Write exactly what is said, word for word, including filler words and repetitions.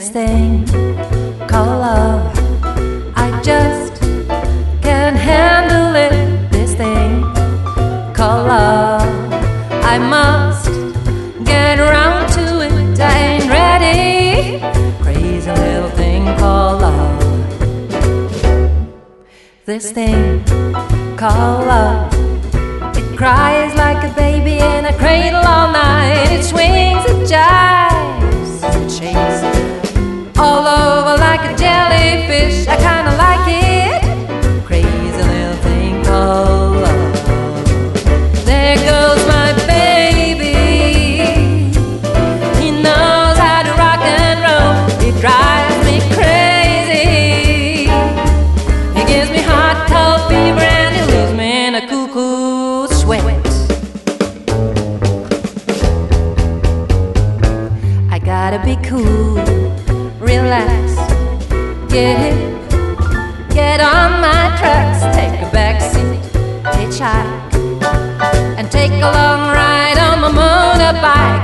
This thing called love, I just can't handle it. This thing called love, I must get around to it. I ain't ready. Crazy little thing called love. This thing called love, it cries like a baby in a cradle all night. It swings, it jives, it shakes all over like a jellyfish. I kinda like it. Crazy little thing called love. There goes my baby. He knows how to rock and roll. He drives me crazy. He gives me hot, cold fever, and he leaves me in a cuckoo sweat. I gotta be cool, relax, get hip, get on my tracks, take a back seat, hitchhike, and take a long ride on my motorbike.